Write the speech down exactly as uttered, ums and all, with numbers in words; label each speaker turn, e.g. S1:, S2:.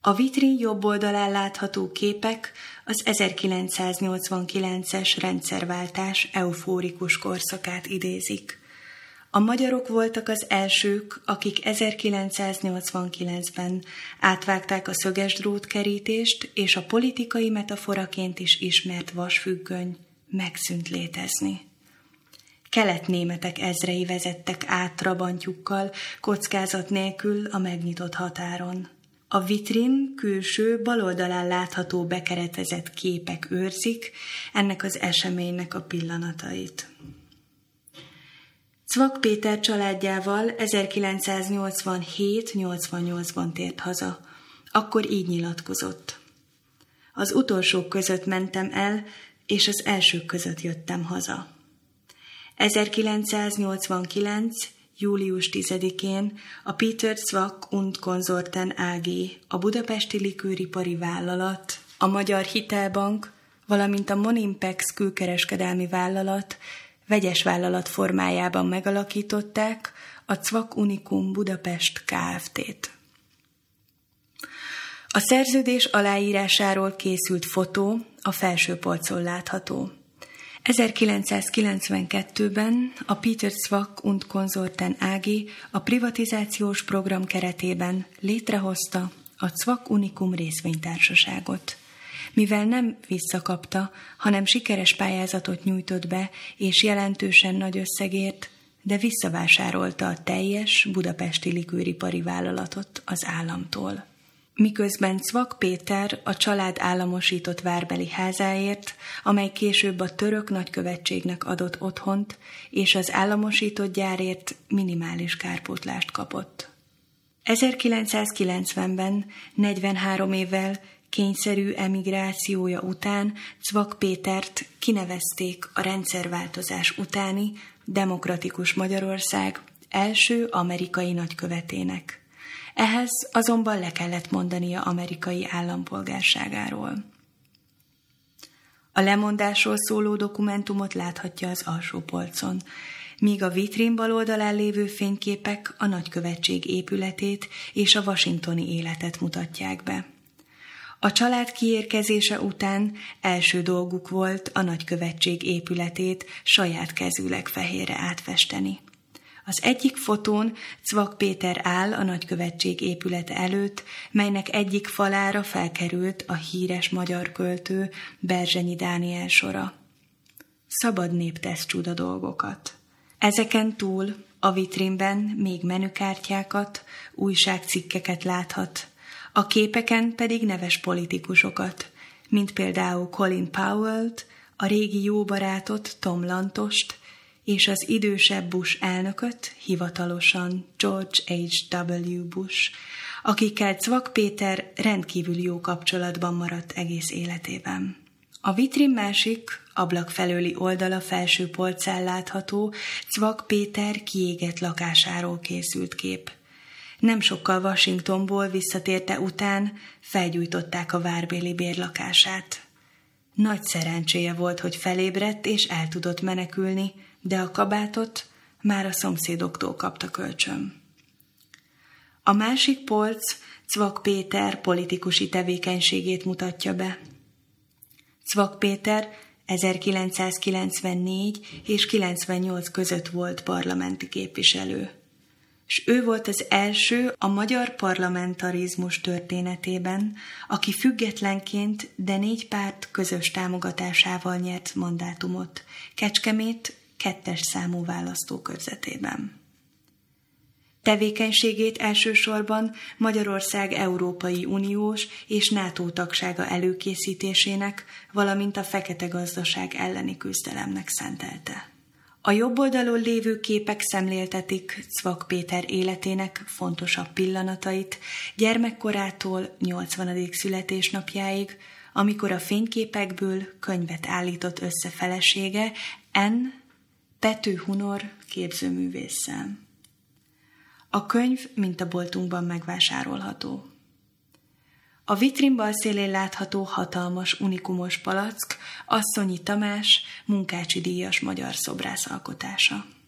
S1: A vitrin jobb oldalán látható képek az ezerkilencszáznyolcvankilences rendszerváltás eufórikus korszakát idézik. A magyarok voltak az elsők, akik ezerkilencszáznyolcvankilencben átvágták a szöges drótkerítést, és a politikai metaforaként is ismert vasfüggöny megszűnt létezni. Keletnémetek ezrei vezettek át trabantjukkal, kockázat nélkül a megnyitott határon. A vitrin külső bal oldalán látható bekeretezett képek őrzik ennek az eseménynek a pillanatait. Cvak Péter családjával ezerkilencszáznyolcvanhét-nyolcvannyolcban tért haza. Akkor így nyilatkozott. Az utolsók között mentem el, és az elsők között jöttem haza. ezerkilencszáznyolcvankilenc. július tizedikén a Peter Cvak und Konsorten á gé, a budapesti likőripari vállalat, a Magyar Hitelbank, valamint a Monimpex külkereskedelmi vállalat vegyes vállalat formájában megalakították a Cvak Unikum Budapest Kft-t. A szerződés aláírásáról készült fotó a felső polcon látható. ezerkilencszázkilencvenkettőben a Peter Cvak und Konsorten á gé a privatizációs program keretében létrehozta a Cvak Unikum részvénytársaságot. Mivel nem visszakapta, hanem sikeres pályázatot nyújtott be, és jelentősen nagy összegért, de visszavásárolta a teljes budapesti likőripari vállalatot az államtól. Miközben Cvak Péter a család államosított várbeli házáért, amely később a török nagykövetségnek adott otthont, és az államosított gyárért minimális kárpótlást kapott. ezerkilencszázkilencvenben, negyvenhárom évvel kényszerű emigrációja után Cvak Pétert kinevezték a rendszerváltozás utáni demokratikus Magyarország első amerikai nagykövetének. Ehhez azonban le kellett mondania amerikai állampolgárságáról. A lemondásról szóló dokumentumot láthatja az alsó polcon, míg a vitrin bal oldalán lévő fényképek a nagykövetség épületét és a washingtoni életet mutatják be. A család kiérkezése után első dolguk volt a nagykövetség épületét saját kezűleg fehérre átfesteni. Az egyik fotón Cvak Péter áll a nagykövetség épülete előtt, melynek egyik falára felkerült a híres magyar költő Berzsenyi Dániel sora. Szabad nép tesz csuda dolgokat. Ezeken túl a vitrinben még menükártyákat, újságcikkeket láthat, a képeken pedig neves politikusokat, mint például Colin Powell-t, a régi jó barátot, Tom Lantost, és az idősebb Bush elnököt, hivatalosan George há vé. Bush, akikkel Cvak Péter rendkívül jó kapcsolatban maradt egész életében. A vitrin másik, ablak felőli oldala felső polcán látható Cvak Péter kiégett lakásáról készült kép. Nem sokkal Washingtonból visszatérte után felgyújtották a várbéli bérlakását. Nagy szerencséje volt, hogy felébredt és el tudott menekülni, de a kabátot már a szomszédoktól kapta kölcsön. A másik polc Cvak Péter politikusi tevékenységét mutatja be. Cvak Péter ezerkilencszázkilencvennégy és kilencvennyolc között volt parlamenti képviselő, és ő volt az első a magyar parlamentarizmus történetében, aki függetlenként, de négy párt közös támogatásával nyert mandátumot Kecskemét kettes számú választókörzetében. Tevékenységét elsősorban Magyarország Európai Uniós és NATO tagsága előkészítésének, valamint a fekete gazdaság elleni küzdelemnek szentelte. A jobb oldalon lévő képek szemléltetik Cvak Péter életének fontosabb pillanatait gyermekkorától nyolcvanadik születésnapjáig, amikor a fényképekből könyvet állított össze felesége N. Pető Hunor képzőművésszel. A könyv mintaboltunkban megvásárolható. A vitrin bal szélén látható hatalmas unikumos palack Asszonyi Tamás munkácsi díjas magyar szobrász alkotása.